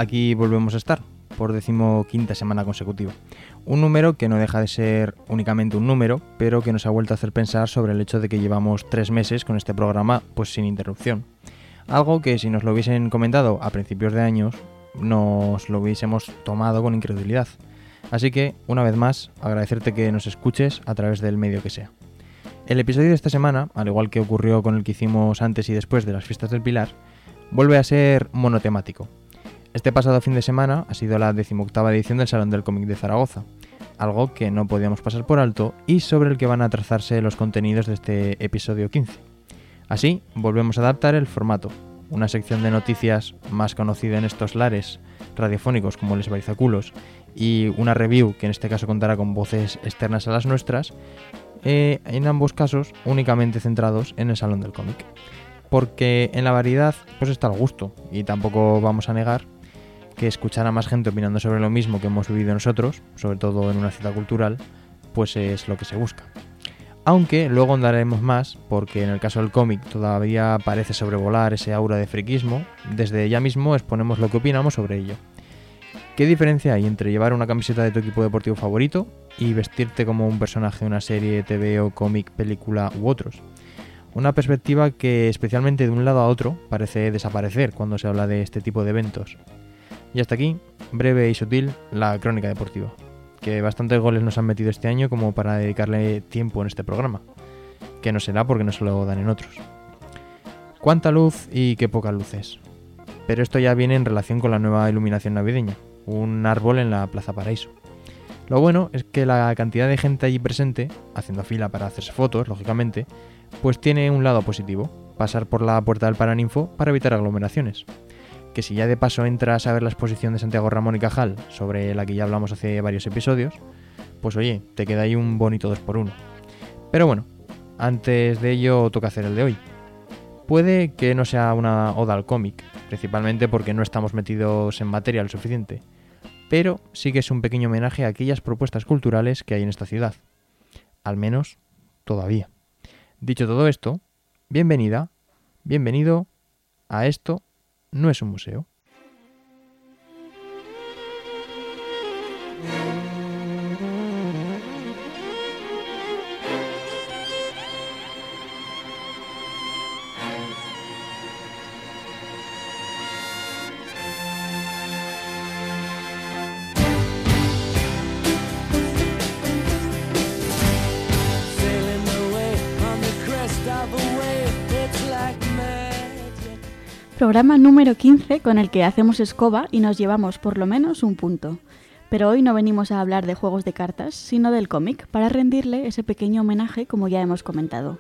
aquí volvemos a estar, por 15ª semana consecutiva. Un número que no deja de ser únicamente un número, pero que nos ha vuelto a hacer pensar sobre el hecho de que llevamos 3 meses con este programa pues sin interrupción. Algo que si nos lo hubiesen comentado a principios de años, nos lo hubiésemos tomado con incredulidad. Así que, una vez más, agradecerte que nos escuches a través del medio que sea. El episodio de esta semana, al igual que ocurrió con el que hicimos antes y después de las fiestas del Pilar, vuelve a ser monotemático. Este pasado fin de semana ha sido la 18ª edición del Salón del Cómic de Zaragoza, algo que no podíamos pasar por alto y sobre el que van a trazarse los contenidos de este episodio 15. Así, volvemos a adaptar el formato, una sección de noticias más conocida en estos lares radiofónicos como Les Barizaculos y una review que en este caso contará con voces externas a las nuestras, en ambos casos únicamente centrados en el Salón del Cómic. Porque en la variedad pues está el gusto y tampoco vamos a negar que escuchar a más gente opinando sobre lo mismo que hemos vivido nosotros, sobre todo en una cita cultural, pues es lo que se busca. Aunque luego andaremos más, porque en el caso del cómic todavía parece sobrevolar ese aura de friquismo, desde ya mismo exponemos lo que opinamos sobre ello. ¿Qué diferencia hay entre llevar una camiseta de tu equipo deportivo favorito y vestirte como un personaje de una serie, TV o cómic, película u otros? Una perspectiva que especialmente de un lado a otro parece desaparecer cuando se habla de este tipo de eventos. Y hasta aquí, breve y sutil, la crónica deportiva, que bastantes goles nos han metido este año como para dedicarle tiempo en este programa, que no será porque no se lo dan en otros. Cuánta luz y qué pocas luces. Pero esto ya viene en relación con la nueva iluminación navideña, un árbol en la Plaza Paraíso. Lo bueno es que la cantidad de gente allí presente, haciendo fila para hacerse fotos, lógicamente, pues tiene un lado positivo, pasar por la puerta del Paraninfo para evitar aglomeraciones. Que si ya de paso entras a ver la exposición de Santiago Ramón y Cajal, sobre la que ya hablamos hace varios episodios, pues oye, te queda ahí un bonito 2x1. Pero bueno, antes de ello toca hacer el de hoy. Puede que no sea una oda al cómic, principalmente porque no estamos metidos en materia lo suficiente, pero sí que es un pequeño homenaje a aquellas propuestas culturales que hay en esta ciudad. Al menos, todavía. Dicho todo esto, bienvenida, bienvenido a Esto no es un museo. Programa número 15 con el que hacemos escoba y nos llevamos por lo menos un punto. Pero hoy no venimos a hablar de juegos de cartas, sino del cómic, para rendirle ese pequeño homenaje como ya hemos comentado.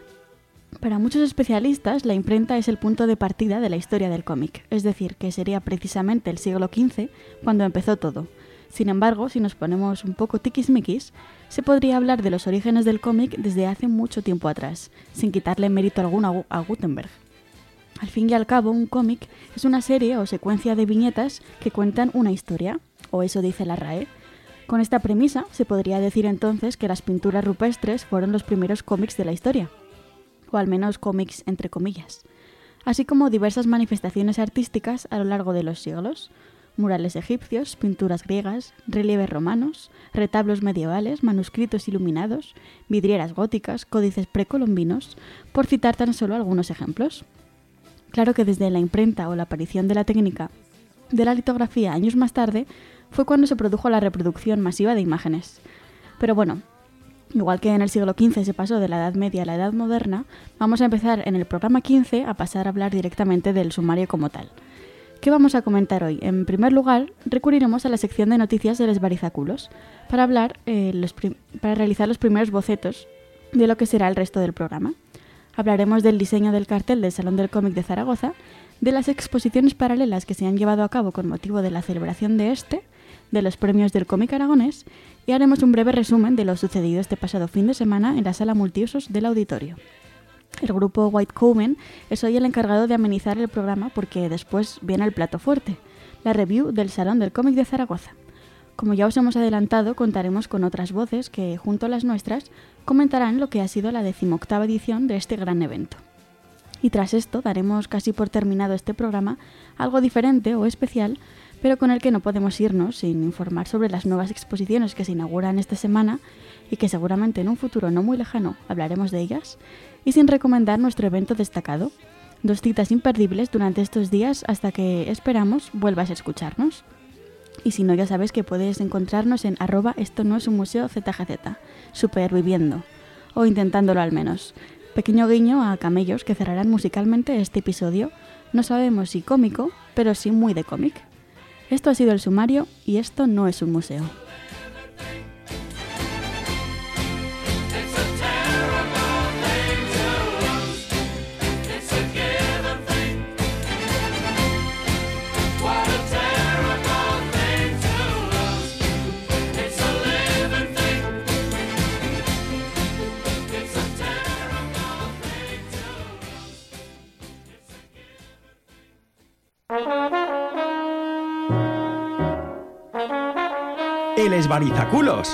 Para muchos especialistas, la imprenta es el punto de partida de la historia del cómic, es decir, que sería precisamente el siglo XV cuando empezó todo. Sin embargo, si nos ponemos un poco tiquismiquis, se podría hablar de los orígenes del cómic desde hace mucho tiempo atrás, sin quitarle mérito alguno a Gutenberg. Al fin y al cabo, un cómic es una serie o secuencia de viñetas que cuentan una historia, o eso dice la RAE. Con esta premisa, se podría decir entonces que las pinturas rupestres fueron los primeros cómics de la historia, o al menos cómics entre comillas, así como diversas manifestaciones artísticas a lo largo de los siglos, murales egipcios, pinturas griegas, relieves romanos, retablos medievales, manuscritos iluminados, vidrieras góticas, códices precolombinos, por citar tan solo algunos ejemplos. Claro que desde la imprenta o la aparición de la técnica de la litografía años más tarde fue cuando se produjo la reproducción masiva de imágenes. Pero bueno, igual que en el siglo XV se pasó de la Edad Media a la Edad Moderna, vamos a empezar en el programa 15 a pasar a hablar directamente del sumario como tal. ¿Qué vamos a comentar hoy? En primer lugar, recurriremos a la sección de noticias de Les Barizaculos para realizar los primeros bocetos de lo que será el resto del programa. Hablaremos del diseño del cartel del Salón del Cómic de Zaragoza, de las exposiciones paralelas que se han llevado a cabo con motivo de la celebración de los premios del cómic aragonés y haremos un breve resumen de lo sucedido este pasado fin de semana en la sala multiusos del auditorio. El grupo White Coven es hoy el encargado de amenizar el programa porque después viene el plato fuerte, la review del Salón del Cómic de Zaragoza. Como ya os hemos adelantado, contaremos con otras voces que, junto a las nuestras, comentarán lo que ha sido la 18ª edición de este gran evento. Y tras esto, daremos casi por terminado este programa, algo diferente o especial, pero con el que no podemos irnos sin informar sobre las nuevas exposiciones que se inauguran esta semana y que seguramente en un futuro no muy lejano hablaremos de ellas, y sin recomendar nuestro evento destacado. 2 citas imperdibles durante estos días hasta que, esperamos, vuelvas a escucharnos. Y si no, ya sabes que puedes encontrarnos en @esto-no-es-un-museo-zgz, superviviendo, o intentándolo al menos. Pequeño guiño a camellos que cerrarán musicalmente este episodio, no sabemos si cómico, pero sí muy de cómic. Esto ha sido el sumario y esto no es un museo. ¡El esbarizaculos!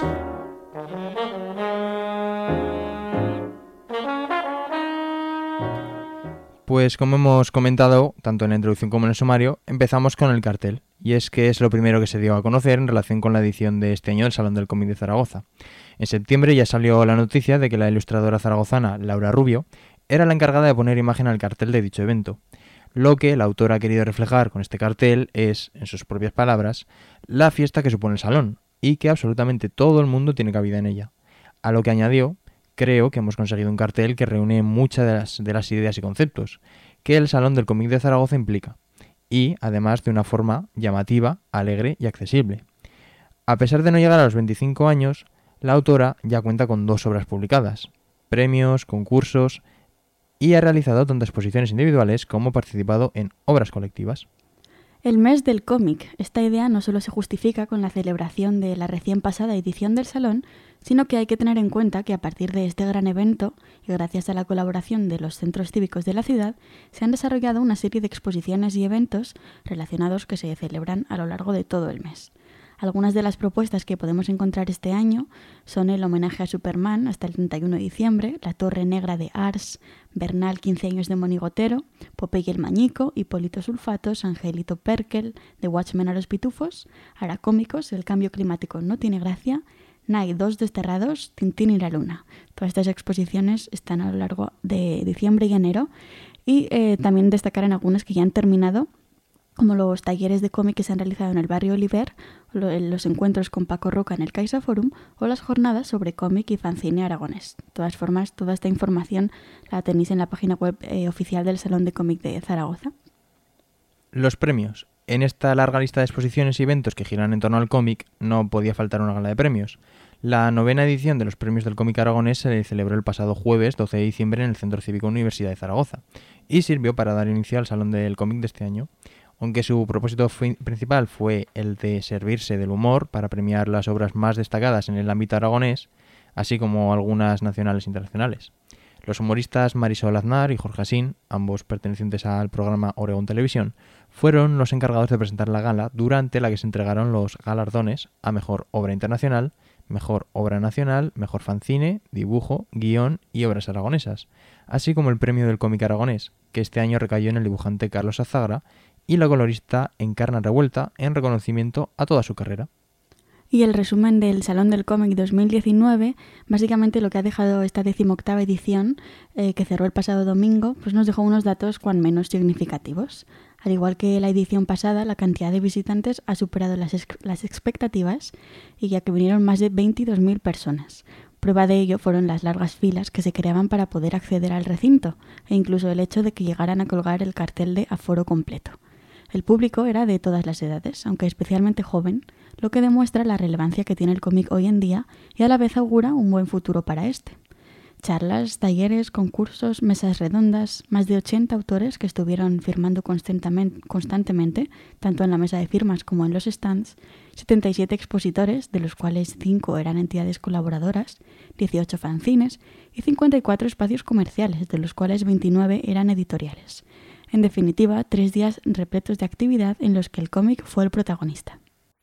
Pues como hemos comentado, tanto en la introducción como en el sumario, empezamos con el cartel. Y es que es lo primero que se dio a conocer en relación con la edición de este año del Salón del Cómic de Zaragoza. En septiembre ya salió la noticia de que la ilustradora zaragozana Laura Rubio era la encargada de poner imagen al cartel de dicho evento. Lo que la autora ha querido reflejar con este cartel es, en sus propias palabras, la fiesta que supone el salón, y que absolutamente todo el mundo tiene cabida en ella. A lo que añadió: creo que hemos conseguido un cartel que reúne muchas de las ideas y conceptos que el Salón del Cómic de Zaragoza implica, y además de una forma llamativa, alegre y accesible. A pesar de no llegar a los 25 años, la autora ya cuenta con 2 obras publicadas, premios, concursos, y ha realizado tanto exposiciones individuales como participado en obras colectivas. El mes del cómic. Esta idea no solo se justifica con la celebración de la recién pasada edición del Salón, sino que hay que tener en cuenta que a partir de este gran evento, y gracias a la colaboración de los centros cívicos de la ciudad, se han desarrollado una serie de exposiciones y eventos relacionados que se celebran a lo largo de todo el mes. Algunas de las propuestas que podemos encontrar este año son el homenaje a Superman hasta el 31 de diciembre, la Torre Negra de Ars, Bernal 15 años de Monigotero, Popeye el Mañico, Hipólito Sulfatos, Angelito Perkel, The Watchmen a los Pitufos, Aracómicos, El cambio climático no tiene gracia, Nike 2 desterrados, Tintín y la Luna. Todas estas exposiciones están a lo largo de diciembre y enero, y también destacar en algunas que ya han terminado, como los talleres de cómic que se han realizado en el barrio Oliver, los encuentros con Paco Roca en el Caixa Forum o las jornadas sobre cómic y fanzine aragonés. De todas formas, toda esta información la tenéis en la página web oficial del Salón de Cómic de Zaragoza. Los premios. En esta larga lista de exposiciones y eventos que giran en torno al cómic, no podía faltar una gala de premios. La 9ª edición de los Premios del Cómic Aragonés se celebró el pasado jueves 12 de diciembre en el Centro Cívico Universidad de Zaragoza y sirvió para dar inicio al Salón del Cómic de este año. Aunque su propósito principal fue el de servirse del humor para premiar las obras más destacadas en el ámbito aragonés, así como algunas nacionales e internacionales. Los humoristas Marisol Aznar y Jorge Asín, ambos pertenecientes al programa Oregón Televisión, fueron los encargados de presentar la gala, durante la que se entregaron los galardones a Mejor Obra Internacional, Mejor Obra Nacional, Mejor Fanzine, Dibujo, Guión y Obras Aragonesas, así como el Premio del Cómic Aragonés, que este año recayó en el dibujante Carlos Azagra, y la colorista Encarna Revuelta, en reconocimiento a toda su carrera. Y el resumen del Salón del Cómic 2019, básicamente lo que ha dejado esta 18ª edición, que cerró el pasado domingo, pues nos dejó unos datos cuan menos significativos. Al igual que la edición pasada, la cantidad de visitantes ha superado las expectativas, y ya que vinieron más de 22.000 personas. Prueba de ello fueron las largas filas que se creaban para poder acceder al recinto, e incluso el hecho de que llegaran a colgar el cartel de aforo completo. El público era de todas las edades, aunque especialmente joven, lo que demuestra la relevancia que tiene el cómic hoy en día y a la vez augura un buen futuro para este. Charlas, talleres, concursos, mesas redondas, más de 80 autores que estuvieron firmando constantemente, tanto en la mesa de firmas como en los stands, 77 expositores, de los cuales 5 eran entidades colaboradoras, 18 fanzines y 54 espacios comerciales, de los cuales 29 eran editoriales. En definitiva, 3 días repletos de actividad en los que el cómic fue el protagonista.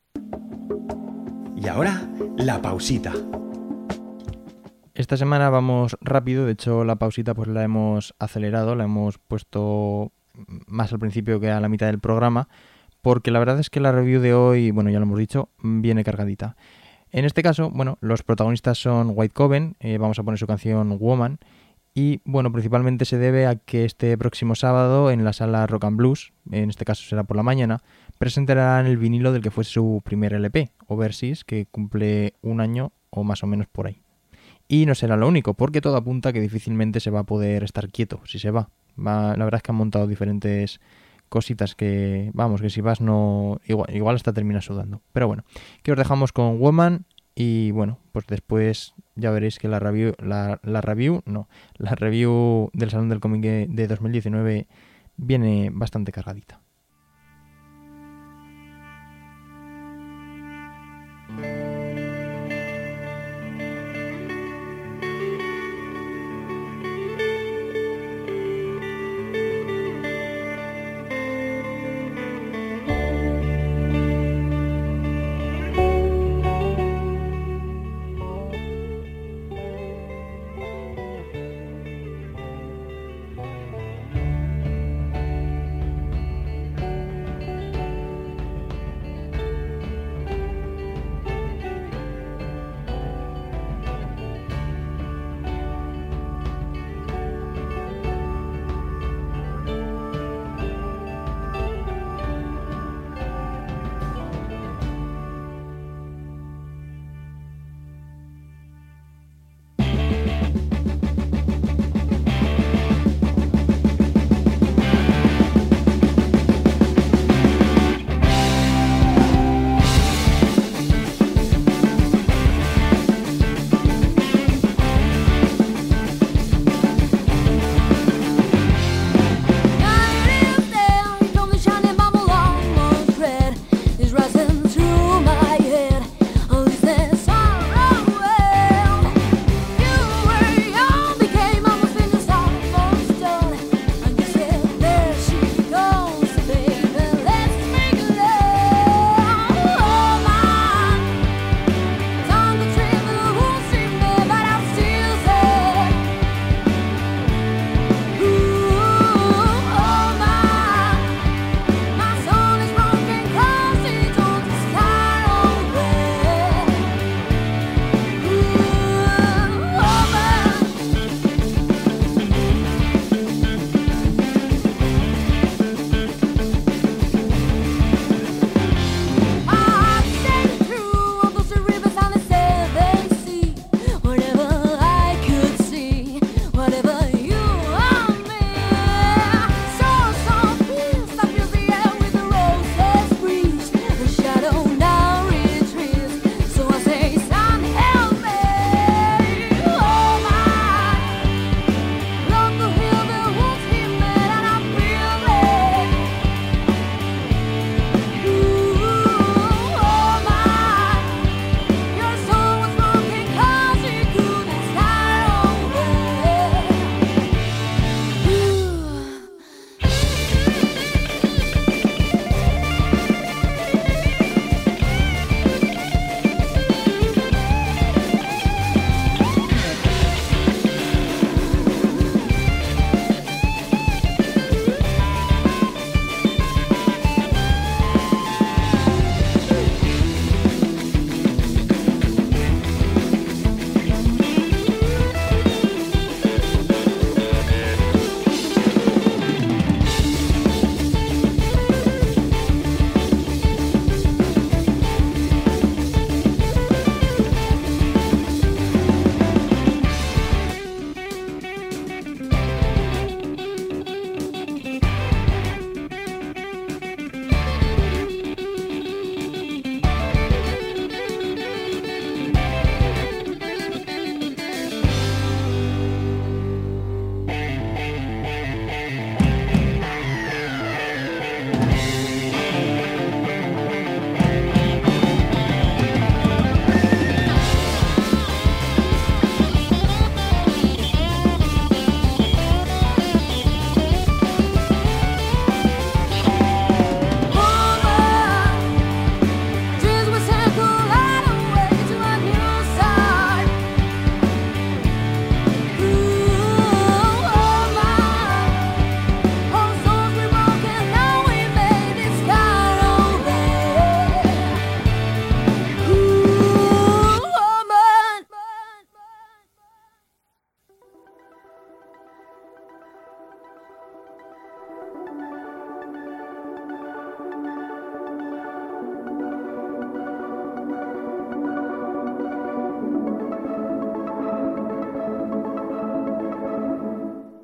Y ahora, la pausita. Esta semana vamos rápido, de hecho la pausita pues la hemos acelerado, la hemos puesto más al principio que a la mitad del programa, porque la verdad es que la review de hoy, bueno, ya lo hemos dicho, viene cargadita. En este caso, bueno, los protagonistas son White Coven, vamos a poner su canción Woman, y bueno, principalmente se debe a que este próximo sábado en la sala Rock and Blues, en este caso será por la mañana, presentarán el vinilo del que fue su primer LP, Overseas, que cumple un año o más o menos por ahí. Y no será lo único, porque todo apunta a que difícilmente se va a poder estar quieto si se va. La verdad es que han montado diferentes cositas que, vamos, que si vas no... Igual hasta terminas sudando. Pero bueno, que os dejamos con Woman y bueno, pues después ya veréis que la review del Salón del Cómic de 2019 viene bastante cargadita.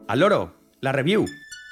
Al loro, la review.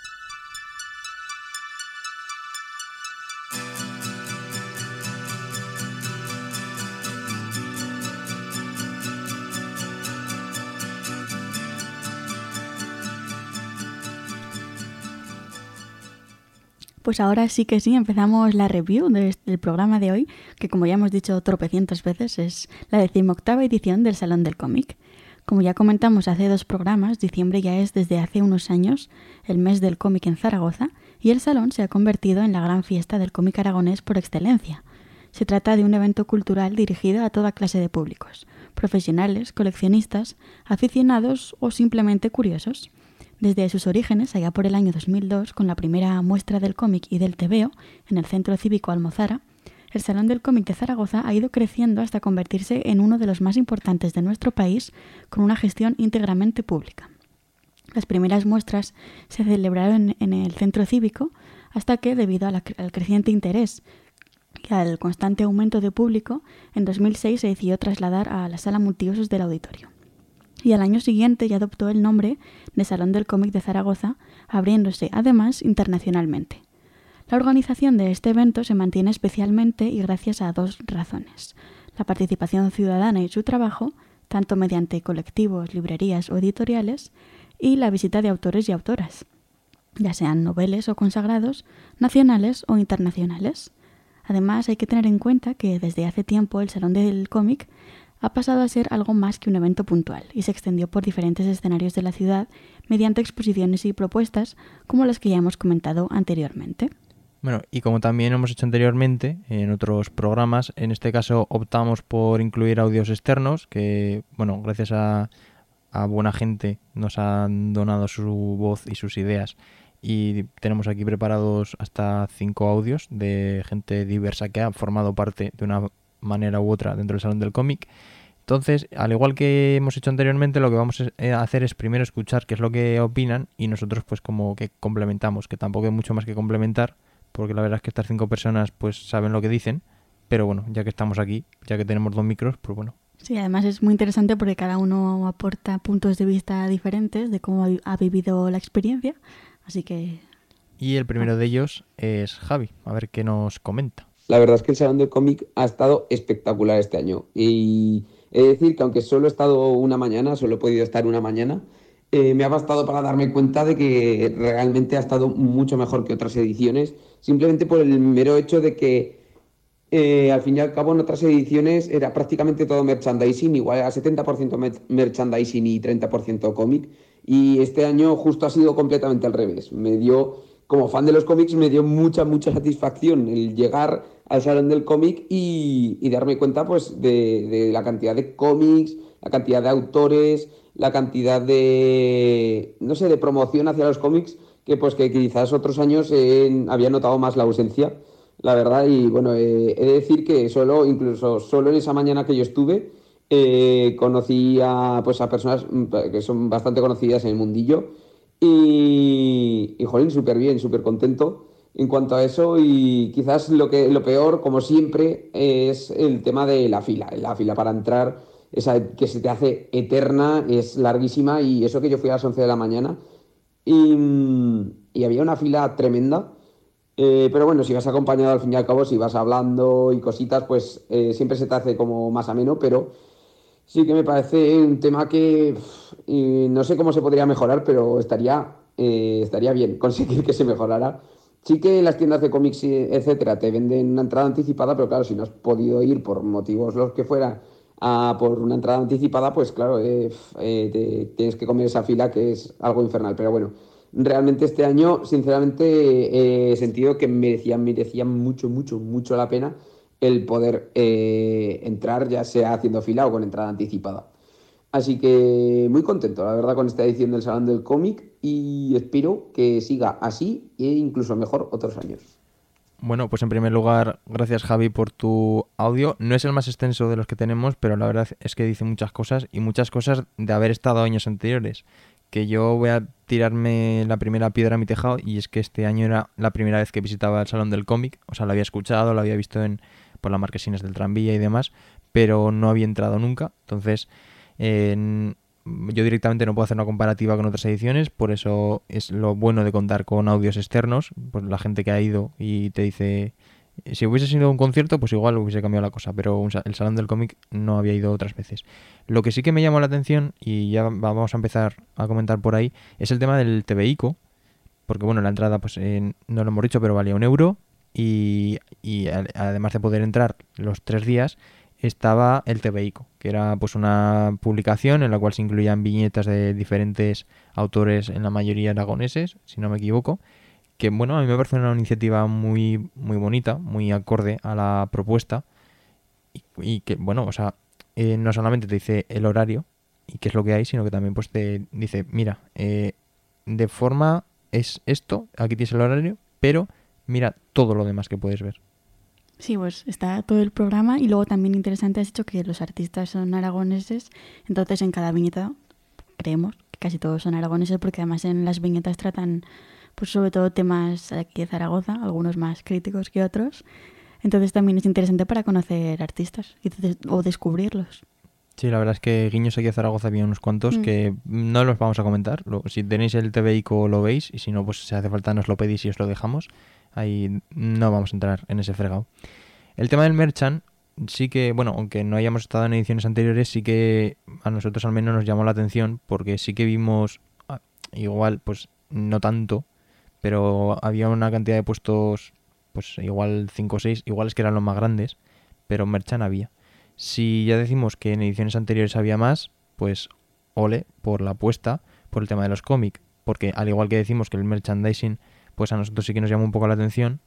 Pues ahora sí que sí, empezamos la review del programa de hoy, que como ya hemos dicho tropecientas veces, es la 18ª edición del Salón del Cómic. Como ya comentamos hace 2 programas, diciembre ya es desde hace unos años el mes del cómic en Zaragoza y el Salón se ha convertido en la gran fiesta del cómic aragonés por excelencia. Se trata de un evento cultural dirigido a toda clase de públicos, profesionales, coleccionistas, aficionados o simplemente curiosos. Desde sus orígenes, allá por el año 2002, con la primera muestra del cómic y del tebeo en el Centro Cívico Almozara, el Salón del Cómic de Zaragoza ha ido creciendo hasta convertirse en uno de los más importantes de nuestro país, con una gestión íntegramente pública. Las primeras muestras se celebraron en el Centro Cívico hasta que, debido al creciente interés y al constante aumento de público, en 2006 se decidió trasladar a la Sala Multiusos del Auditorio. Y al año siguiente ya adoptó el nombre de Salón del Cómic de Zaragoza, abriéndose además internacionalmente. La organización de este evento se mantiene especialmente y gracias a 2 razones: la participación ciudadana y su trabajo, tanto mediante colectivos, librerías o editoriales, y la visita de autores y autoras, ya sean noveles o consagrados, nacionales o internacionales. Además, hay que tener en cuenta que desde hace tiempo el Salón del Cómic ha pasado a ser algo más que un evento puntual y se extendió por diferentes escenarios de la ciudad mediante exposiciones y propuestas como las que ya hemos comentado anteriormente. Bueno, y como también hemos hecho anteriormente en otros programas, en este caso optamos por incluir audios externos que, bueno, gracias a buena gente nos han donado su voz y sus ideas y tenemos aquí preparados hasta 5 audios de gente diversa que ha formado parte de una manera u otra dentro del Salón del Cómic. Entonces, al igual que hemos hecho anteriormente, lo que vamos a hacer es primero escuchar qué es lo que opinan y nosotros pues como que complementamos, que tampoco hay mucho más que complementar, porque la verdad es que estas 5 personas pues saben lo que dicen, pero bueno, ya que estamos aquí, ya que tenemos 2 micros, pues bueno. Sí, además es muy interesante porque cada uno aporta puntos de vista diferentes de cómo ha vivido la experiencia, así que... Y el primero de ellos es Javi, a ver qué nos comenta. La verdad es que el Salón del Cómic ha estado espectacular este año. Y he de decir que aunque solo he estado una mañana, solo he podido estar una mañana, me ha bastado para darme cuenta de que realmente ha estado mucho mejor que otras ediciones, simplemente por el mero hecho de que al fin y al cabo en otras ediciones era prácticamente todo merchandising, igual a 70% merchandising y 30% cómic, y este año justo ha sido completamente al revés. Como fan de los cómics, me dio mucha satisfacción el llegar al Salón del Cómic y darme cuenta pues de la cantidad de cómics, la cantidad de autores, la cantidad de, no sé, de promoción hacia los cómics que quizás otros años había notado más la ausencia, la verdad. Y bueno, he de decir que incluso solo en esa mañana que yo estuve, conocí a personas que son bastante conocidas en el mundillo y jolín, súper bien, súper contento en cuanto a eso. Y quizás lo peor, como siempre, es el tema de la fila. La fila para entrar, esa que se te hace eterna, es larguísima, y eso que yo fui a las 11 de la mañana y había una fila tremenda. Pero bueno, si vas acompañado, al fin y al cabo, si vas hablando y cositas, pues siempre se te hace como más ameno, pero sí que me parece un tema que no sé cómo se podría mejorar, pero estaría bien conseguir que se mejorara. Sí que en las tiendas de cómics, etcétera, te venden una entrada anticipada, pero claro, si no has podido ir por motivos los que fuera por una entrada anticipada, pues claro, tienes que comer esa fila, que es algo infernal. Pero bueno, realmente este año, sinceramente, he sentido que merecía mucho la pena el poder entrar, ya sea haciendo fila o con entrada anticipada. Así que muy contento, la verdad, con esta edición del Salón del Cómic, y espero que siga así e incluso mejor otros años. Bueno, pues en primer lugar, gracias Javi por tu audio. No es el más extenso de los que tenemos, pero la verdad es que dice muchas cosas de haber estado años anteriores. Que yo voy a tirarme la primera piedra a mi tejado, y es que este año era la primera vez que visitaba el Salón del Cómic. O sea, lo había escuchado, lo había visto por las marquesinas del tranvía y demás, pero no había entrado nunca. Entonces, yo directamente no puedo hacer una comparativa con otras ediciones, por eso es lo bueno de contar con audios externos, pues la gente que ha ido y te dice, si hubiese sido un concierto, pues igual hubiese cambiado la cosa, pero el Salón del Cómic no había ido otras veces. Lo que sí que me llamó la atención, y ya vamos a empezar a comentar por ahí, es el tema del TVICO, porque bueno, la entrada pues no lo hemos dicho, pero valía 1 € y además de poder entrar los 3 días, estaba el TVICO, que era pues una publicación en la cual se incluían viñetas de diferentes autores, en la mayoría aragoneses, si no me equivoco, que bueno, a mí me parece una iniciativa muy, muy bonita, muy acorde a la propuesta y que bueno, o sea, no solamente te dice el horario y qué es lo que hay, sino que también pues te dice, mira, de forma es esto, aquí tienes el horario, pero mira todo lo demás que puedes ver. Sí, pues está todo el programa y luego también interesante has dicho que los artistas son aragoneses, entonces en cada viñeta creemos que casi todos son aragoneses porque además en las viñetas tratan pues sobre todo temas aquí de Zaragoza, algunos más críticos que otros, entonces también es interesante para conocer artistas o descubrirlos. Sí, la verdad es que guiños aquí a Zaragoza había unos cuantos que no los vamos a comentar. Si tenéis el TVICO lo veis y si no, pues si hace falta nos lo pedís y os lo dejamos. Ahí no vamos a entrar en ese fregado. El tema del merchant sí que, bueno, aunque no hayamos estado en ediciones anteriores, sí que a nosotros al menos nos llamó la atención porque sí que vimos, igual, pues no tanto, pero había una cantidad de puestos, pues igual 5 o 6, igual es que eran los más grandes, pero merchant había. Si ya decimos que en ediciones anteriores había más, pues ole por la apuesta por el tema de los cómics, porque al igual que decimos que el merchandising, pues a nosotros sí que nos llamó un poco la atención,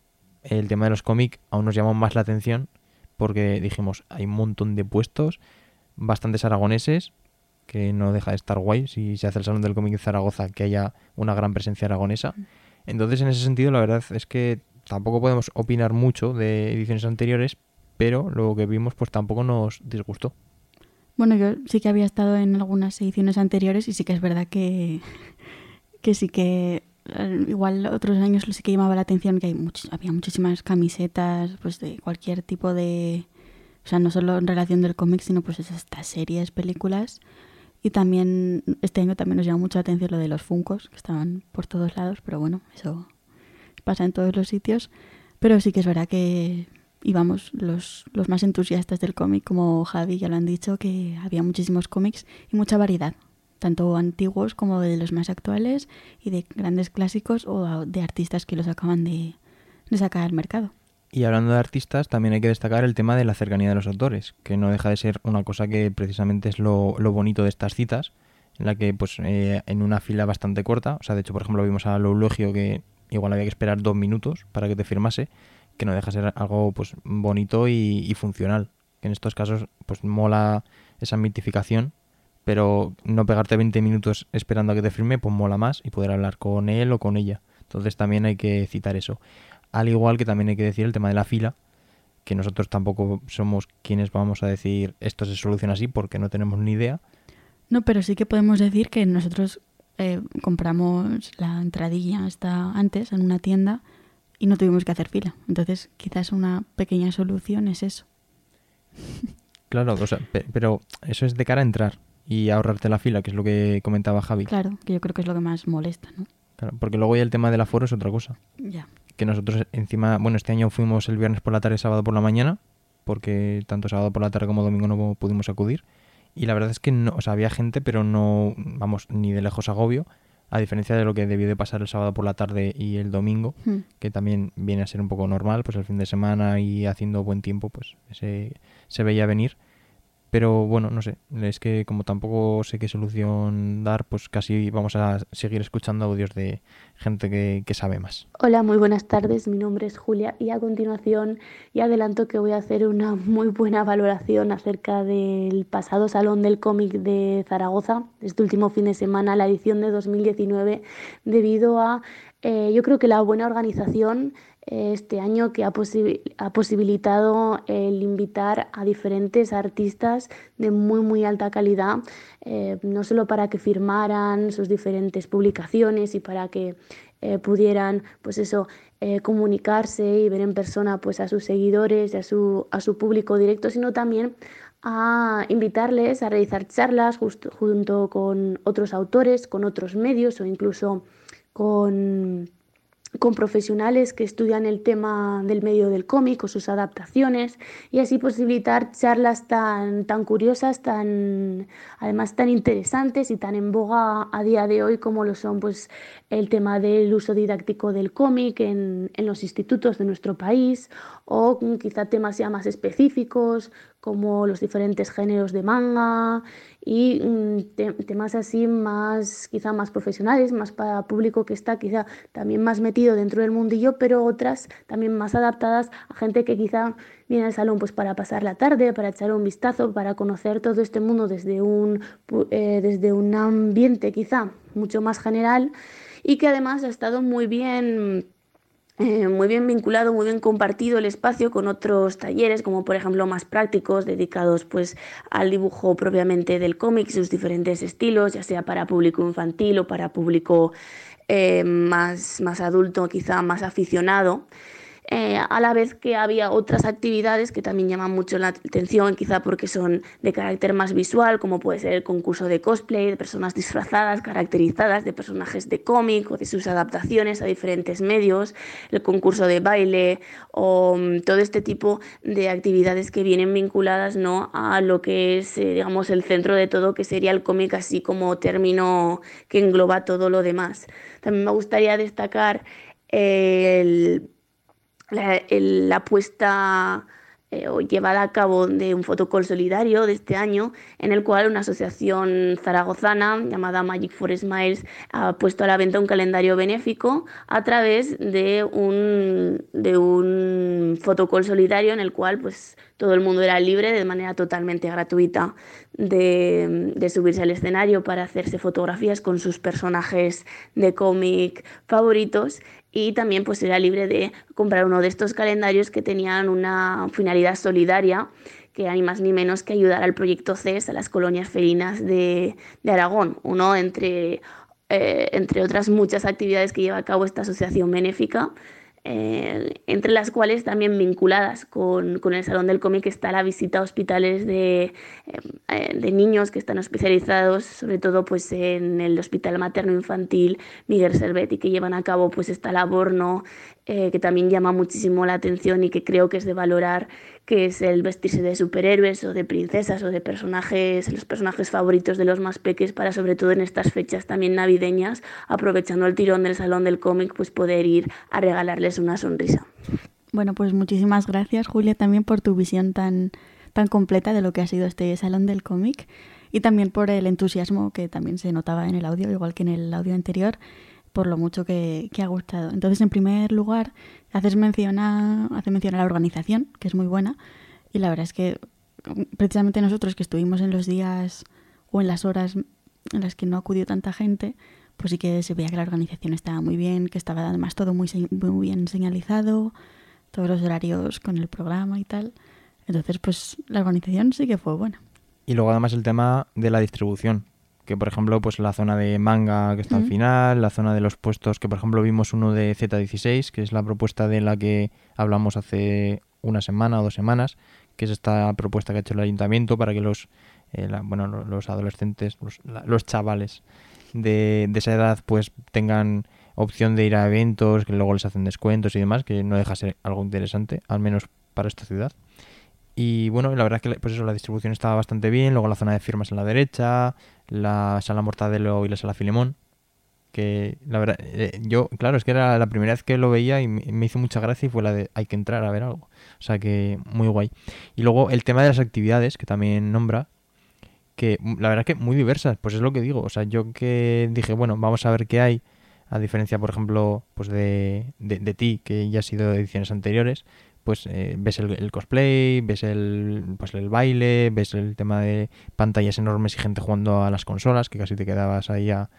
el tema de los cómics aún nos llamó más la atención porque dijimos, hay un montón de puestos, bastantes aragoneses, que no deja de estar guay si se hace el Salón del Cómic de Zaragoza, que haya una gran presencia aragonesa. Entonces, en ese sentido, la verdad es que tampoco podemos opinar mucho de ediciones anteriores, pero lo que vimos pues tampoco nos disgustó. Bueno, yo sí que había estado en algunas ediciones anteriores y sí que es verdad que sí que igual otros años sí que llamaba la atención que había muchísimas camisetas pues de cualquier tipo de... O sea, no solo en relación del cómic, sino pues estas series, películas. Y también este año también nos llamó mucha atención lo de los Funkos, que estaban por todos lados, pero bueno, eso pasa en todos los sitios. Pero sí que es verdad que íbamos los más entusiastas del cómic, como Javi ya lo han dicho, que había muchísimos cómics y mucha variedad, tanto antiguos como de los más actuales y de grandes clásicos o de artistas que los acaban de sacar al mercado. Y hablando de artistas, también hay que destacar el tema de la cercanía de los autores, que no deja de ser una cosa que precisamente es lo bonito de estas citas, en la que pues en una fila bastante corta, o sea, de hecho, por ejemplo, vimos a Loulogio que igual había que esperar 2 minutos para que te firmase, que no deja de ser algo pues bonito y funcional, que en estos casos pues mola esa mitificación, pero no pegarte 20 minutos esperando a que te firme, pues mola más y poder hablar con él o con ella. Entonces también hay que citar eso. Al igual que también hay que decir el tema de la fila, que nosotros tampoco somos quienes vamos a decir esto se soluciona así porque no tenemos ni idea. No, pero sí que podemos decir que nosotros compramos la entradilla hasta antes en una tienda y no tuvimos que hacer fila. Entonces quizás una pequeña solución es eso. Claro, o sea, pero eso es de cara a entrar y ahorrarte la fila, que es lo que comentaba Javi. Claro, que yo creo que es lo que más molesta, ¿no? Claro, porque luego ya el tema del aforo es otra cosa. Ya. Que nosotros encima, bueno, este año fuimos el viernes por la tarde y sábado por la mañana, porque tanto sábado por la tarde como domingo no pudimos acudir. Y la verdad es que no, o sea, había gente, pero no, vamos, ni de lejos agobio, a diferencia de lo que debió de pasar el sábado por la tarde y el domingo, que también viene a ser un poco normal, pues el fin de semana y haciendo buen tiempo, pues se veía venir. Pero bueno, no sé, es que como tampoco sé qué solución dar, pues casi vamos a seguir escuchando audios de gente que sabe más. Hola, muy buenas tardes, mi nombre es Julia y a continuación ya adelanto que voy a hacer una muy buena valoración acerca del pasado Salón del Cómic de Zaragoza, este último fin de semana, la edición de 2019, debido a, yo creo que la buena organización este año que ha posibilitado el invitar a diferentes artistas de muy muy alta calidad, no solo para que firmaran sus diferentes publicaciones y para que pudieran pues eso comunicarse y ver en persona pues a sus seguidores y a su público directo, sino también a invitarles a realizar charlas junto con otros autores, con otros medios o incluso con con profesionales que estudian el tema del medio del cómic o sus adaptaciones y así posibilitar charlas tan curiosas, además tan interesantes y tan en boga a día de hoy como lo son pues el tema del uso didáctico del cómic en los institutos de nuestro país o quizá temas ya más específicos como los diferentes géneros de manga y temas así más, quizá más profesionales, más para público que está quizá también más metido dentro del mundillo, pero otras también más adaptadas a gente que quizá viene al salón pues para pasar la tarde, para echar un vistazo, para conocer todo este mundo desde un ambiente quizá mucho más general y que además ha estado muy bien vinculado, muy bien compartido el espacio con otros talleres, como por ejemplo más prácticos, dedicados pues al dibujo propiamente del cómic, sus diferentes estilos, ya sea para público infantil o para público más adulto, quizá más aficionado. A la vez que había otras actividades que también llaman mucho la atención, quizá porque son de carácter más visual, como puede ser el concurso de cosplay, de personas disfrazadas, caracterizadas, de personajes de cómic o de sus adaptaciones a diferentes medios, el concurso de baile o todo este tipo de actividades que vienen vinculadas, ¿no?, a lo que es, digamos, el centro de todo, que sería el cómic, así como término que engloba todo lo demás. También me gustaría destacar la puesta o llevada a cabo de un fotocall solidario de este año, en el cual una asociación zaragozana llamada Magic for Smiles ha puesto a la venta un calendario benéfico a través de un fotocall solidario en el cual pues todo el mundo era libre de manera totalmente gratuita de subirse al escenario para hacerse fotografías con sus personajes de cómic favoritos. Y también pues era libre de comprar uno de estos calendarios que tenían una finalidad solidaria, que era ni más ni menos que ayudar al proyecto CES, a las colonias felinas de Aragón, uno entre otras muchas actividades que lleva a cabo esta asociación benéfica, entre las cuales también vinculadas con el Salón del Cómic está la visita a hospitales de niños que están especializados, sobre todo pues en el Hospital Materno Infantil Miguel Servet, y que llevan a cabo pues esta labor, ¿no?, que también llama muchísimo la atención y que creo que es de valorar, que es el vestirse de superhéroes o de princesas o de personajes, los personajes favoritos de los más peques, para sobre todo en estas fechas también navideñas, aprovechando el tirón del Salón del Cómic, pues poder ir a regalarles una sonrisa. Bueno, pues muchísimas gracias, Julia, también por tu visión tan completa de lo que ha sido este Salón del Cómic y también por el entusiasmo que también se notaba en el audio, igual que en el audio anterior, por lo mucho que ha gustado. Entonces, en primer lugar, hace mención a la organización, que es muy buena, y la verdad es que precisamente nosotros que estuvimos en los días o en las horas en las que no acudió tanta gente, pues sí que se veía que la organización estaba muy bien, que estaba además todo muy bien señalizado, todos los horarios con el programa y tal. Entonces, pues la organización sí que fue buena. Y luego además el tema de la distribución, que por ejemplo pues la zona de manga que está al final, la zona de los puestos, que por ejemplo vimos uno de Z16, que es la propuesta de la que hablamos hace una semana o 2 semanas, que es esta propuesta que ha hecho el ayuntamiento para que los adolescentes, los chavales de esa edad pues tengan opción de ir a eventos, que luego les hacen descuentos y demás, que no deja de ser algo interesante, al menos para esta ciudad. Y bueno, la verdad es que pues eso, la distribución estaba bastante bien. Luego la zona de firmas en la derecha, la sala Mortadelo y la sala Filemón, que la verdad, yo, claro, es que era la primera vez que lo veía y me hizo mucha gracia y fue la de hay que entrar a ver algo. O sea que muy guay. Y luego el tema de las actividades, que también nombra, que la verdad es que muy diversas, pues es lo que digo. O sea, yo que dije, bueno, vamos a ver qué hay, a diferencia, por ejemplo, pues de ti, que ya has sido de ediciones anteriores, pues ves el cosplay, ves el baile, ves el tema de pantallas enormes y gente jugando a las consolas, que casi te quedabas ahí a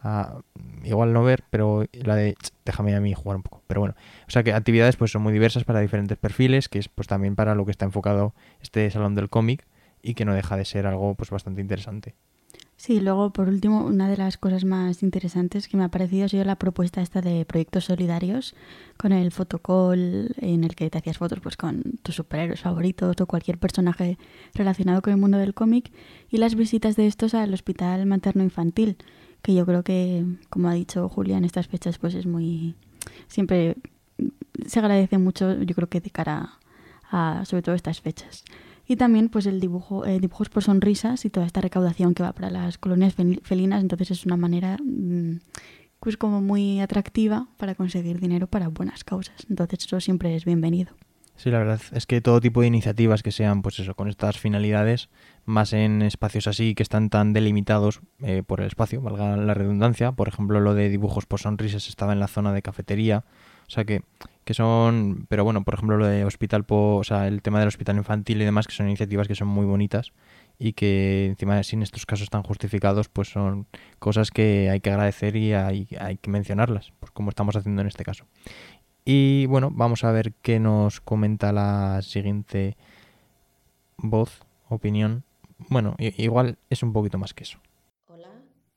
igual no ver, pero la de déjame a mí jugar un poco. Pero bueno, o sea que actividades pues son muy diversas para diferentes perfiles, que es pues también para lo que está enfocado este Salón del Cómic y que no deja de ser algo pues bastante interesante. Sí, luego por último, una de las cosas más interesantes que me ha parecido ha sido la propuesta esta de proyectos solidarios con el fotocall en el que te hacías fotos pues con tus superhéroes favoritos o cualquier personaje relacionado con el mundo del cómic y las visitas de estos al hospital materno-infantil, que yo creo que, como ha dicho Julia, en estas fechas pues es muy... siempre se agradece mucho, yo creo que de cara a sobre todo estas fechas. Y también pues el dibujos por sonrisas y toda esta recaudación que va para las colonias felinas, entonces es una manera pues como muy atractiva para conseguir dinero para buenas causas. Entonces eso siempre es bienvenido. Sí, la verdad es que todo tipo de iniciativas que sean, pues eso, con estas finalidades, más en espacios así que están tan delimitados por el espacio, valga la redundancia. Por ejemplo, lo de dibujos por sonrisas estaba en la zona de cafetería. O sea que son, pero bueno, por ejemplo lo de o sea, el tema del hospital infantil y demás, que son iniciativas que son muy bonitas y que encima si en estos casos están justificados, pues son cosas que hay que agradecer y hay que mencionarlas, pues como estamos haciendo en este caso. Y bueno, vamos a ver qué nos comenta la siguiente voz, opinión. Bueno, igual es un poquito más que eso. Hola.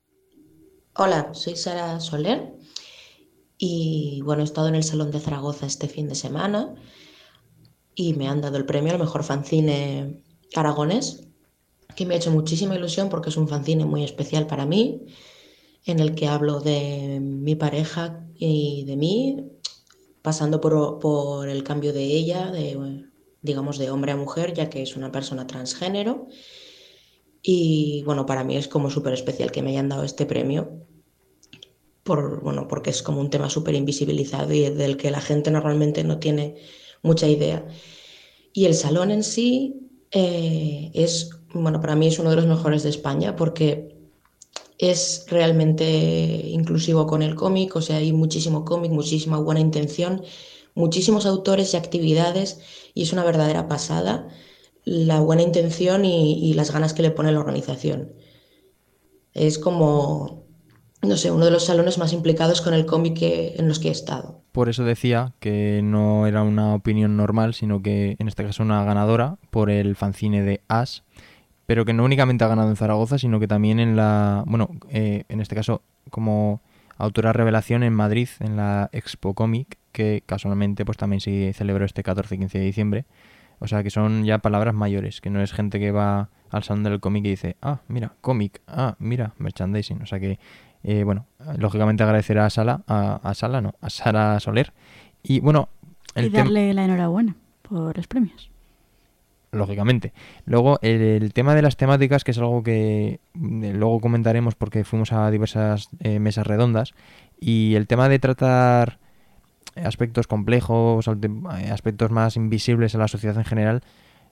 Hola, soy Sara Soler y bueno, he estado en el Salón de Zaragoza este fin de semana y me han dado el premio al mejor fanzine aragonés, que me ha hecho muchísima ilusión porque es un fanzine muy especial para mí, en el que hablo de mi pareja y de mí, pasando por el cambio de ella, digamos de hombre a mujer, ya que es una persona transgénero. Y bueno, para mí es como súper especial que me hayan dado este premio, porque es como un tema súper invisibilizado y del que la gente normalmente no tiene mucha idea. Y el salón en sí para mí es uno de los mejores de España porque es realmente inclusivo con el cómic, o sea, hay muchísimo cómic, muchísima buena intención, muchísimos autores y actividades y es una verdadera pasada la buena intención y las ganas que le pone la organización. Es como, no sé, uno de los salones más implicados con el cómic en los que he estado. Por eso decía que no era una opinión normal, sino que en este caso una ganadora por el fanzine de As, pero que no únicamente ha ganado en Zaragoza, sino que también en este caso como autora revelación en Madrid, en la Expo Cómic, que casualmente pues también se celebró este 14 y 15 de diciembre. O sea que son ya palabras mayores, que no es gente que va al salón del cómic y dice, ah, mira, cómic, ah, mira, merchandising. O sea que, lógicamente agradecer a Sara Soler. Y bueno, y darle la enhorabuena por los premios. Lógicamente. Luego, el tema de las temáticas, que es algo que luego comentaremos porque fuimos a diversas mesas redondas, y el tema de tratar aspectos complejos, aspectos más invisibles a la sociedad en general,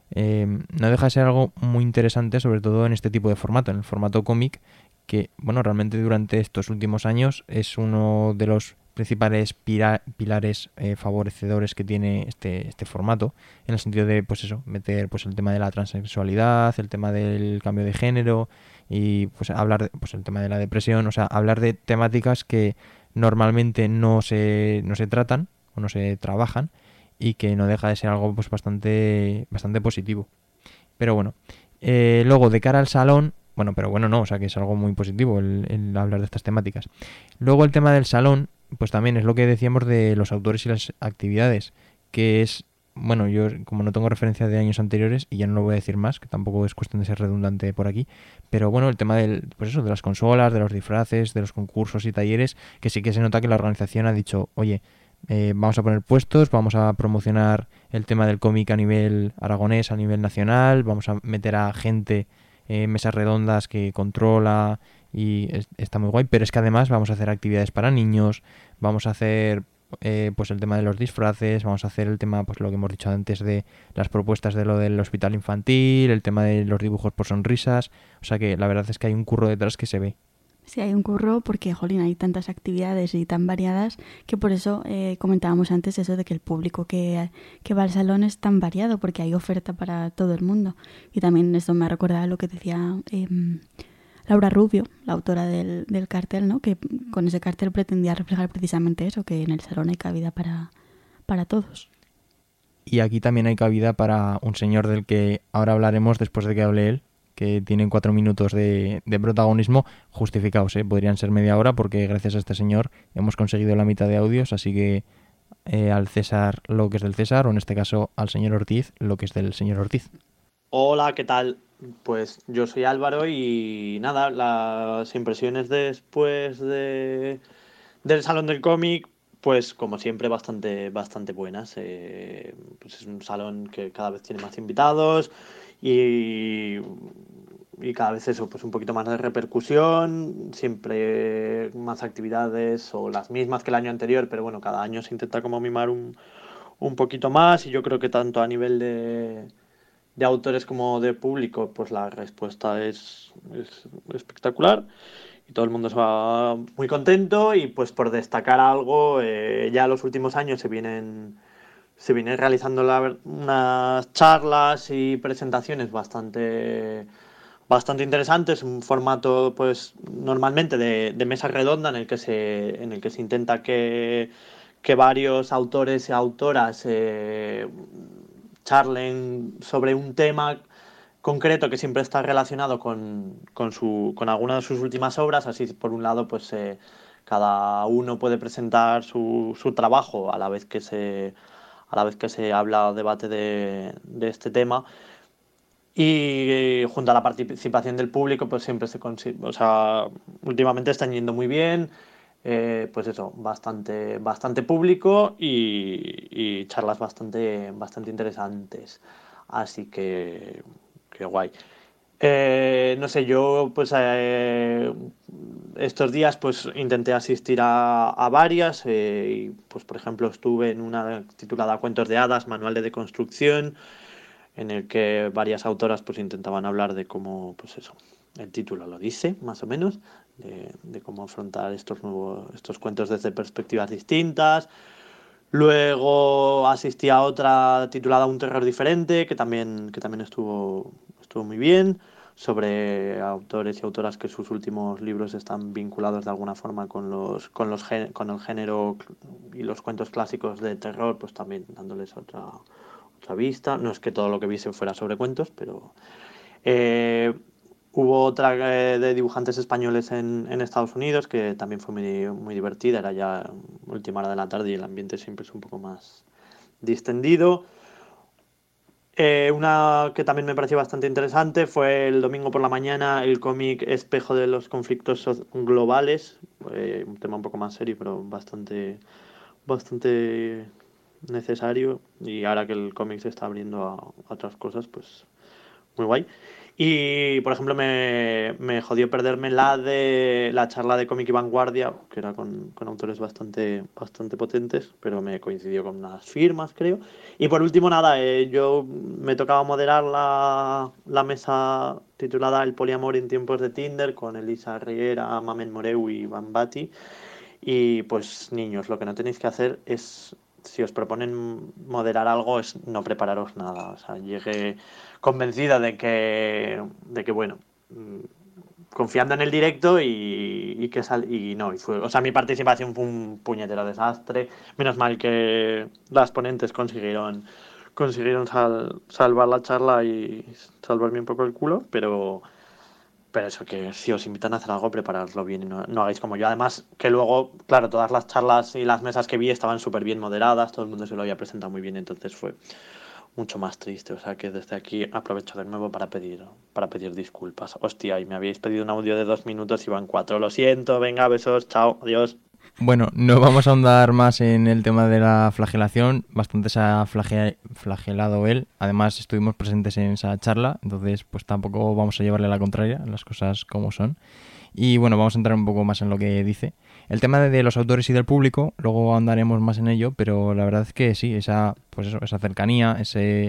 no deja de ser algo muy interesante, sobre todo en este tipo de formato, en el formato cómic, que, bueno, realmente durante estos últimos años es uno de los principales pilares favorecedores que tiene este formato, en el sentido de, pues eso, meter pues el tema de la transexualidad, el tema del cambio de género y pues hablar de, pues el tema de la depresión, o sea, hablar de temáticas que normalmente no se tratan o no se trabajan y que no deja de ser algo pues bastante positivo. Pero bueno, luego de cara al salón, o sea que es algo muy positivo el hablar de estas temáticas. Luego el tema del salón, pues también es lo que decíamos de los autores y las actividades, que es, bueno, yo como no tengo referencia de años anteriores y ya no lo voy a decir más, que tampoco es cuestión de ser redundante por aquí, pero bueno, el tema de las consolas, de los disfraces, de los concursos y talleres, que sí que se nota que la organización ha dicho, oye, vamos a poner puestos, vamos a promocionar el tema del cómic a nivel aragonés, a nivel nacional, vamos a meter a gente mesas redondas que controla y está muy guay, pero es que además vamos a hacer actividades para niños, vamos a hacer pues el tema de los disfraces, vamos a hacer el tema, pues lo que hemos dicho antes de las propuestas de lo del hospital infantil, el tema de los dibujos por sonrisas, o sea que la verdad es que hay un curro detrás que se ve. Sí, hay un curro porque, jolín, hay tantas actividades y tan variadas que por eso comentábamos antes eso de que el público que va al salón es tan variado porque hay oferta para todo el mundo. Y también esto me ha recordado lo que decía Laura Rubio, la autora del cartel, ¿no? Que con ese cartel pretendía reflejar precisamente eso, que en el salón hay cabida para todos. Y aquí también hay cabida para un señor del que ahora hablaremos después de que hable él, que tienen 4 minutos de protagonismo justificados, ¿eh? Podrían ser media hora porque gracias a este señor hemos conseguido la mitad de audios, así que al César lo que es del César, o en este caso al señor Ortiz lo que es del señor Ortiz. Hola, ¿qué tal? Pues yo soy Álvaro y nada, las impresiones después del Salón del Cómic, pues como siempre bastante buenas. Pues es un salón que cada vez tiene más invitados y cada vez eso, pues un poquito más de repercusión, siempre más actividades o las mismas que el año anterior, pero bueno, cada año se intenta como mimar un poquito más y yo creo que tanto a nivel de autores como de público, pues la respuesta es espectacular y todo el mundo se va muy contento. Y pues por destacar algo, ya los últimos años se vienen realizando unas charlas y presentaciones bastante interesantes, un formato pues normalmente de mesa redonda en el que se intenta que varios autores y autoras charlen sobre un tema concreto que siempre está relacionado con alguna de sus últimas obras. Así, por un lado, pues cada uno puede presentar su trabajo a la vez que se habla o debate de este tema. Y junto a la participación del público, pues siempre se consigue, o sea, últimamente están yendo muy bien. Pues eso, bastante público y charlas bastante interesantes. Así que guay. No sé, yo pues estos días pues intenté asistir a varias. Y pues por ejemplo estuve en una titulada Cuentos de hadas, manual de deconstrucción, en el que varias autoras pues intentaban hablar de cómo, pues eso, el título lo dice, más o menos, de cómo afrontar estos cuentos desde perspectivas distintas. Luego asistí a otra titulada Un terror diferente, que también estuvo muy bien, sobre autores y autoras que sus últimos libros están vinculados de alguna forma con el género y los cuentos clásicos de terror, pues también dándoles otra vista. No es que todo lo que viese fuera sobre cuentos, pero hubo otra de dibujantes españoles en Estados Unidos que también fue muy, muy divertida. Era ya última hora de la tarde y el ambiente siempre es un poco más distendido. Una que también me pareció bastante interesante fue el domingo por la mañana el cómic Espejo de los conflictos globales. Un tema un poco más serio, pero bastante necesario. Y ahora que el cómic se está abriendo a otras cosas, pues muy guay. Y por ejemplo me jodió perderme la charla de cómic y vanguardia, que era con autores bastante potentes, pero me coincidió con unas firmas, creo. Y por último nada, yo me tocaba moderar la mesa titulada El poliamor en tiempos de Tinder, con Elisa Riera, Mamen Moreu y Van Bati. Y pues niños, lo que no tenéis que hacer es, si os proponen moderar algo, es no prepararos nada. O sea, llegué convencida de que bueno, confiando en el directo y fue, o sea, mi participación fue un puñetero desastre. Menos mal que las ponentes consiguieron salvar la charla y salvarme un poco el culo, pero eso, que si os invitan a hacer algo, prepararlo bien y no hagáis como yo. Además, que luego, claro, todas las charlas y las mesas que vi estaban súper bien moderadas, todo el mundo se lo había presentado muy bien, entonces fue mucho más triste. O sea que desde aquí aprovecho de nuevo para pedir disculpas. Hostia, y me habíais pedido un audio de 2 minutos y van 4. Lo siento, venga, besos, chao, adiós. Bueno, no vamos a ahondar más en el tema de la flagelación, bastante se ha flagelado él, además estuvimos presentes en esa charla, entonces pues tampoco vamos a llevarle la contraria, las cosas como son. Y bueno, vamos a entrar un poco más en lo que dice. El tema de los autores y del público, luego ahondaremos más en ello, pero la verdad es que sí, esa cercanía,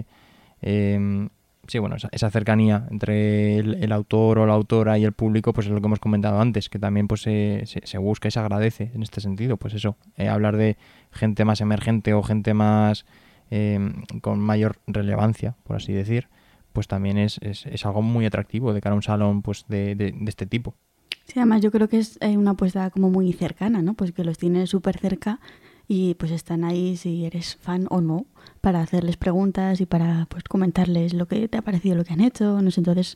esa cercanía entre el autor o la autora y el público, pues es lo que hemos comentado antes, que también pues se busca y se agradece en este sentido. Pues eso, hablar de gente más emergente o gente más con mayor relevancia, por así decir, pues también es algo muy atractivo de cara a un salón pues de este tipo. Sí, además yo creo que es una apuesta como muy cercana, ¿no? Pues que los tiene súper cerca y pues están ahí si eres fan o no, para hacerles preguntas y para pues comentarles lo que te ha parecido, lo que han hecho. No sé, entonces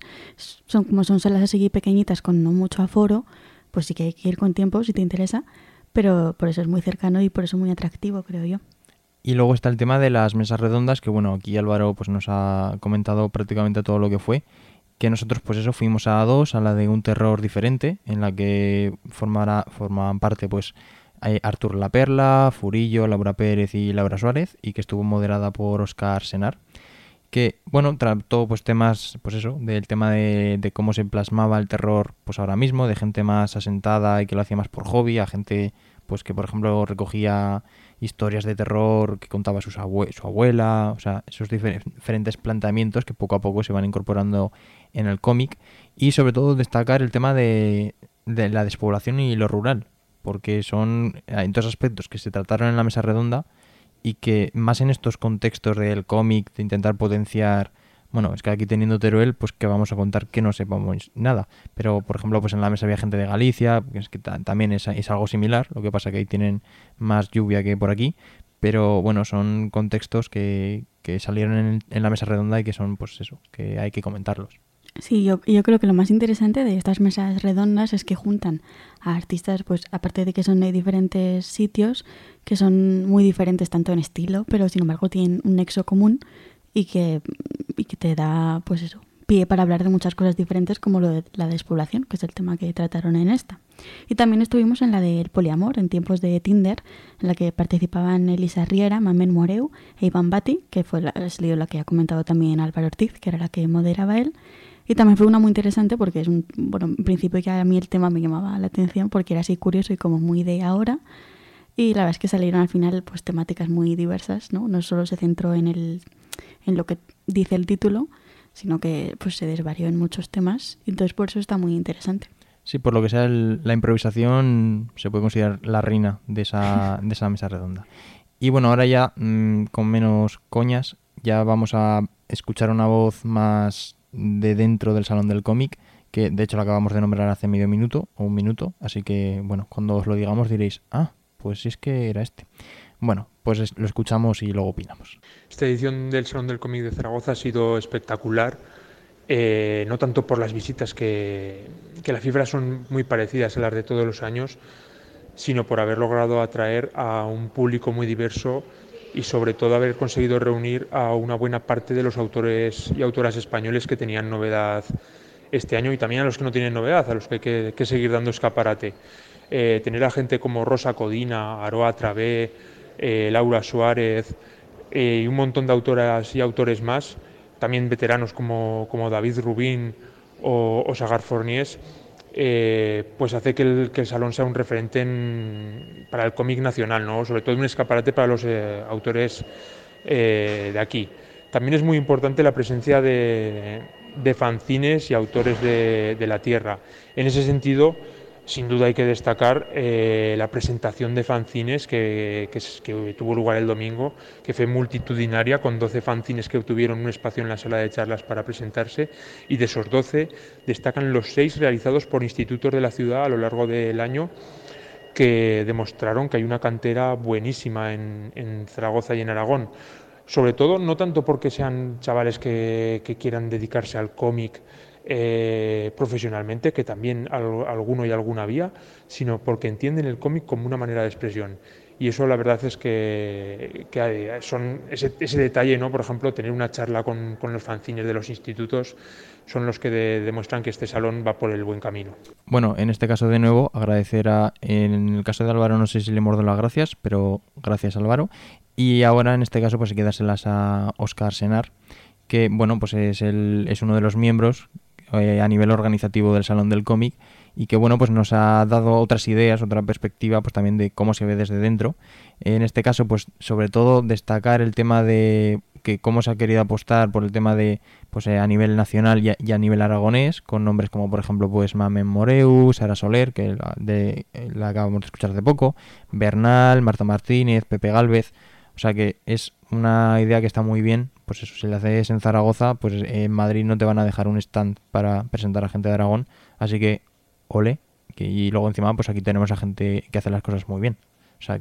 son salas así pequeñitas con no mucho aforo, pues sí que hay que ir con tiempo si te interesa, pero por eso es muy cercano y por eso muy atractivo, creo yo. Y luego está el tema de las mesas redondas, que bueno, aquí Álvaro pues nos ha comentado prácticamente todo lo que fue, que nosotros pues eso fuimos a dos, a la de un terror diferente, en la que formaban parte pues Artur La Perla, Furillo, Laura Pérez y Laura Suárez, y que estuvo moderada por Óscar Senar, que bueno, trató pues temas, pues eso, del tema de cómo se plasmaba el terror pues ahora mismo, de gente más asentada y que lo hacía más por hobby, a gente pues que por ejemplo recogía historias de terror que contaba su abuela, o sea, esos diferentes planteamientos que poco a poco se van incorporando en el cómic, y sobre todo destacar el tema de la despoblación y lo rural, porque hay dos aspectos que se trataron en la mesa redonda y que más en estos contextos del cómic, de intentar potenciar, bueno, es que aquí teniendo Teruel, pues que vamos a contar que no sepamos nada, pero por ejemplo pues en la mesa había gente de Galicia, que es que también es algo similar, lo que pasa que ahí tienen más lluvia que por aquí, pero bueno, son contextos que salieron en la mesa redonda y que son pues eso, que hay que comentarlos. Sí, yo creo que lo más interesante de estas mesas redondas es que juntan a artistas, pues aparte de que son de diferentes sitios, que son muy diferentes tanto en estilo, pero sin embargo tienen un nexo común y que te da, pues eso, pie para hablar de muchas cosas diferentes, como lo de la despoblación, que es el tema que trataron en esta. Y también estuvimos en la del poliamor, en tiempos de Tinder, en la que participaban Elisa Riera, Mamen Moreu e Iván Bati, que fue la que ha comentado también Álvaro Ortiz, que era la que moderaba él. Y también fue una muy interesante porque es bueno, en principio ya a mí el tema me llamaba la atención porque era así curioso y como muy de ahora. Y la verdad es que salieron al final pues temáticas muy diversas, ¿no? No solo se centró en lo que dice el título, sino que pues se desvarió en muchos temas. Y entonces por eso está muy interesante. Sí, por lo que sea la improvisación se puede considerar la reina de esa mesa redonda. Y bueno, ahora ya con menos coñas, ya vamos a escuchar una voz más de dentro del Salón del Cómic, que de hecho lo acabamos de nombrar hace medio minuto o un minuto, así que bueno, cuando os lo digamos diréis, pues es que era este. Bueno, pues lo escuchamos y luego opinamos. Esta edición del Salón del Cómic de Zaragoza ha sido espectacular, no tanto por las visitas, que las cifras son muy parecidas a las de todos los años, sino por haber logrado atraer a un público muy diverso y sobre todo haber conseguido reunir a una buena parte de los autores y autoras españoles que tenían novedad este año, y también a los que no tienen novedad, a los que hay que seguir dando escaparate. Tener a gente como Rosa Codina, Aroa Travé, Laura Suárez y un montón de autoras y autores más, también veteranos como David Rubín o Sagar Forniés, pues hace que el salón sea un referente para el cómic nacional, ¿no? Sobre todo un escaparate para los autores de aquí. También es muy importante la presencia de fanzines y autores de la tierra. En ese sentido, sin duda hay que destacar la presentación de fanzines que tuvo lugar el domingo, que fue multitudinaria, con 12 fanzines que obtuvieron un espacio en la sala de charlas para presentarse, y de esos 12 destacan los 6 realizados por institutos de la ciudad a lo largo del año, que demostraron que hay una cantera buenísima en Zaragoza y en Aragón. Sobre todo, no tanto porque sean chavales que quieran dedicarse al cómic profesionalmente, que también alguno y alguna había, sino porque entienden el cómic como una manera de expresión. Y eso la verdad es que son ese detalle, ¿no? Por ejemplo, tener una charla con los fanzines de los institutos son los que demuestran que este salón va por el buen camino. Bueno, en este caso de nuevo agradecer en el caso de Álvaro no sé si le mordo las gracias, pero gracias Álvaro. Y ahora en este caso pues hay que dárselas a Óscar Senar, que bueno, pues es uno de los miembros a nivel organizativo del Salón del Cómic, y que bueno, pues nos ha dado otras ideas, otra perspectiva pues también de cómo se ve desde dentro. En este caso pues sobre todo destacar el tema de que cómo se ha querido apostar por el tema de pues a nivel nacional y a nivel aragonés, con nombres como por ejemplo pues Mamen Moreu, Sara Soler, que la acabamos de escuchar hace poco, Bernal, Marta Martínez, Pepe Gálvez. O sea que es una idea que está muy bien. Pues eso, si la haces en Zaragoza, pues en Madrid no te van a dejar un stand para presentar a gente de Aragón. Así que, ole. Y luego encima, pues aquí tenemos a gente que hace las cosas muy bien. O sea que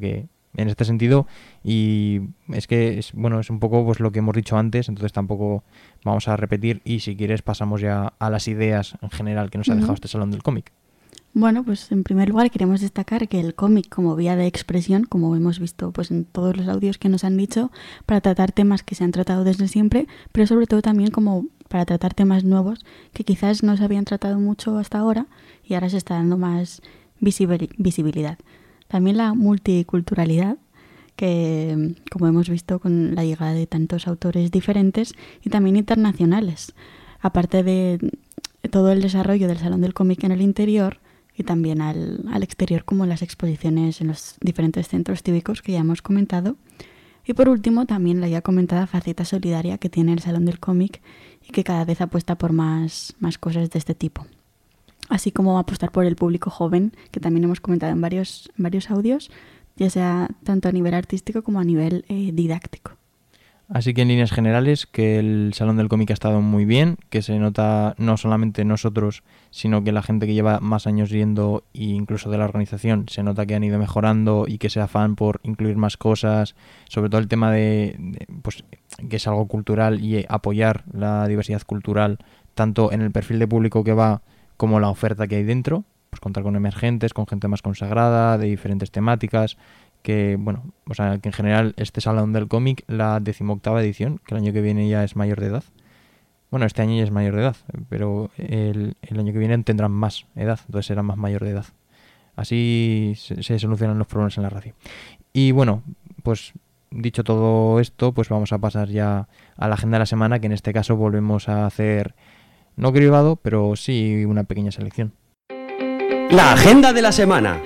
en este sentido, y es que es un poco pues lo que hemos dicho antes, entonces tampoco vamos a repetir, y si quieres pasamos ya a las ideas en general que nos ha dejado este Salón del Cómic. Bueno, pues en primer lugar queremos destacar que el cómic como vía de expresión, como hemos visto pues en todos los audios que nos han dicho, para tratar temas que se han tratado desde siempre, pero sobre todo también como para tratar temas nuevos que quizás no se habían tratado mucho hasta ahora y ahora se está dando más visibilidad. También la multiculturalidad, que como hemos visto con la llegada de tantos autores diferentes y también internacionales, aparte de todo el desarrollo del Salón del Cómic en el interior y también al exterior, como las exposiciones en los diferentes centros cívicos que ya hemos comentado. Y por último, también la ya comentada faceta solidaria que tiene el Salón del Cómic y que cada vez apuesta por más cosas de este tipo. Así como apostar por el público joven, que también hemos comentado en varios audios, ya sea tanto a nivel artístico como a nivel didáctico. Así que en líneas generales, que el Salón del Cómic ha estado muy bien, que se nota no solamente nosotros, sino que la gente que lleva más años yendo e incluso de la organización, se nota que han ido mejorando y que se afán por incluir más cosas, sobre todo el tema de pues que es algo cultural y apoyar la diversidad cultural, tanto en el perfil de público que va como la oferta que hay dentro, pues contar con emergentes, con gente más consagrada, de diferentes temáticas, que que en general este Salón del Cómic, la 18ª edición, que el año que viene ya es mayor de edad. Bueno, este año ya es mayor de edad, pero el año que viene tendrán más edad, entonces serán más mayor de edad. Así se solucionan los problemas en la radio. Y bueno, pues dicho todo esto, pues vamos a pasar ya a la agenda de la semana, que en este caso volvemos a hacer, no cribado, pero sí una pequeña selección. La agenda de la semana.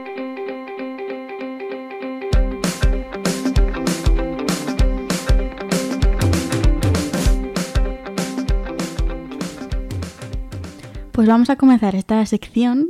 Pues vamos a comenzar esta sección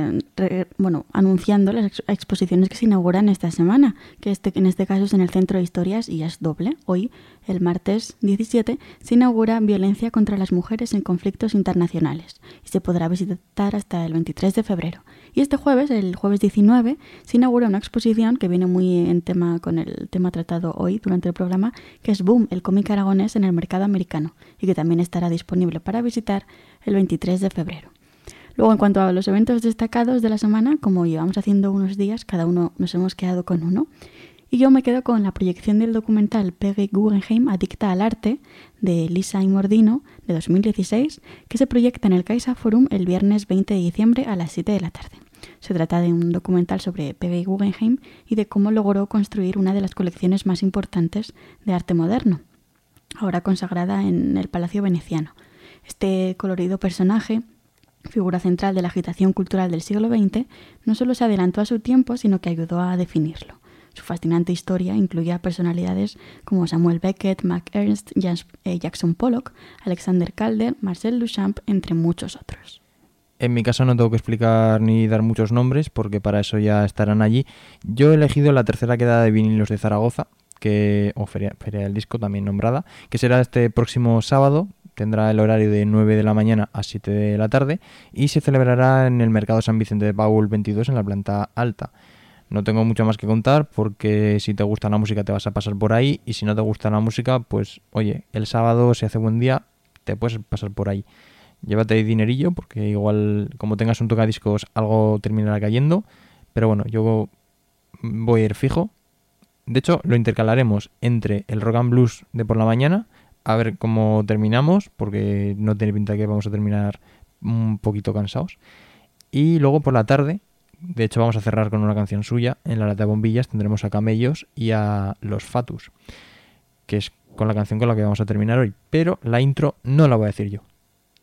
anunciando las exposiciones que se inauguran esta semana, que en este caso es en el Centro de Historias y es doble. Hoy, el martes 17, se inaugura Violencia contra las mujeres en conflictos internacionales y se podrá visitar hasta el 23 de febrero. Y este jueves, el jueves 19, se inaugura una exposición que viene muy en tema con el tema tratado hoy durante el programa, que es Boom, el cómic aragonés en el mercado americano, y que también estará disponible para visitar el 23 de febrero. Luego, en cuanto a los eventos destacados de la semana, como llevamos haciendo unos días, cada uno nos hemos quedado con uno. Y yo me quedo con la proyección del documental Peggy Guggenheim, Adicta al Arte, de Lisa Imordino, de 2016, que se proyecta en el Caixa Forum el viernes 20 de diciembre a las 7 de la tarde. Se trata de un documental sobre Peggy Guggenheim y de cómo logró construir una de las colecciones más importantes de arte moderno, ahora consagrada en el Palacio Veneciano. Este colorido personaje, figura central de la agitación cultural del siglo XX, no solo se adelantó a su tiempo, sino que ayudó a definirlo. Su fascinante historia incluye a personalidades como Samuel Beckett, Mac Ernst, Jackson Pollock, Alexander Calder, Marcel Duchamp, entre muchos otros. En mi caso no tengo que explicar ni dar muchos nombres, porque para eso ya estarán allí. Yo he elegido la tercera quedada de vinilos de Zaragoza, o Feria del Disco también nombrada, que será este próximo sábado. Tendrá el horario de 9 de la mañana a 7 de la tarde y se celebrará en el Mercado San Vicente de Paúl 22 en la planta alta. No tengo mucho más que contar porque si te gusta la música te vas a pasar por ahí y si no te gusta la música, pues oye, el sábado si hace buen día te puedes pasar por ahí. Llévate dinerillo porque igual como tengas un tocadiscos algo terminará cayendo, pero bueno, yo voy a ir fijo. De hecho, lo intercalaremos entre el rock and blues de por la mañana, a ver cómo terminamos, porque no tiene pinta que vamos a terminar un poquito cansados. Y luego por la tarde, de hecho vamos a cerrar con una canción suya, en la lata de bombillas tendremos a Camellos y a Los Fatus, que es con la canción con la que vamos a terminar hoy. Pero la intro no la voy a decir yo.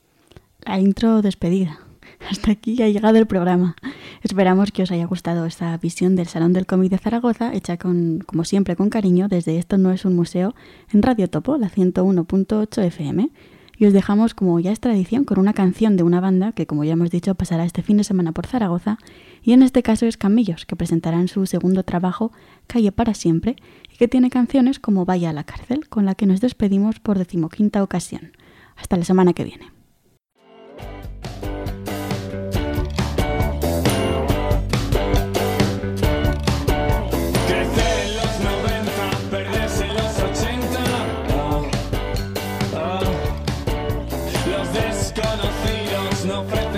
La intro despedida. Hasta aquí ha llegado el programa. Esperamos que os haya gustado esta visión del Salón del Cómic de Zaragoza, hecha como siempre con cariño desde Esto no es un museo en Radio Topo, la 101.8 FM. Y os dejamos, como ya es tradición, con una canción de una banda que, como ya hemos dicho, pasará este fin de semana por Zaragoza, y en este caso es Camellos, que presentarán su segundo trabajo, Calle para siempre, y que tiene canciones como Vaya a la cárcel, con la que nos despedimos por 15ª ocasión. Hasta la semana que viene. Crecer desconocidos no ofrecen